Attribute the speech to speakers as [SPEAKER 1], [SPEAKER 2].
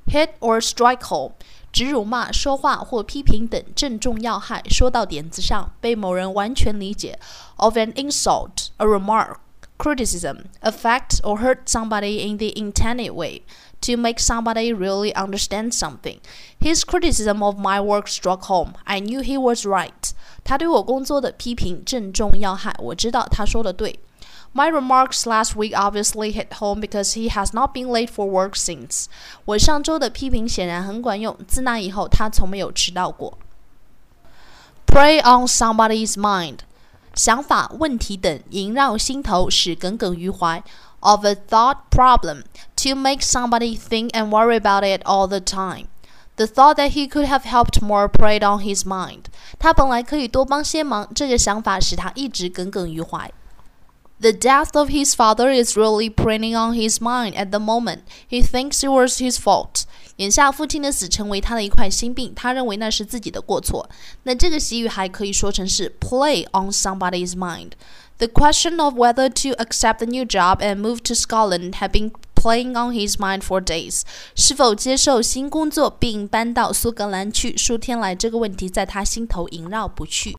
[SPEAKER 1] hit or strike home， 指辱骂、说话或批评等正中要害，说到点子上，被某人完全理解。Of an insult, a remark, criticism, affect or hurt somebody in the intended way, to make somebody really understand something. His criticism of my work struck home. I knew he was right. 他对我工作的批评正中要害，我知道他说的对。My remarks last week obviously hit home because he has not been late for work since. 我上周的批评显然很管用，自那以后他从没有迟到过。Prey on somebody's mind. 想法、问题等萦绕心头，使耿耿于怀。Of a thought problem, to make somebody think and worry about it all the time. The thought that he could have helped more preyed on his mind. 他本来可以多帮些忙，这个想法使他一直耿耿于怀。The death of his father is really preying on his mind at the moment. He thinks it was his fault. 眼下父亲的死成为他的一块心病，他认为那是自己的过错。那这个习语还可以说成是 play on somebody's mind. The question of whether to accept the new job and move to Scotland had been playing on his mind for days. 是否接受新工作并搬到苏格兰去数天来，这个问题在他心头萦绕不去。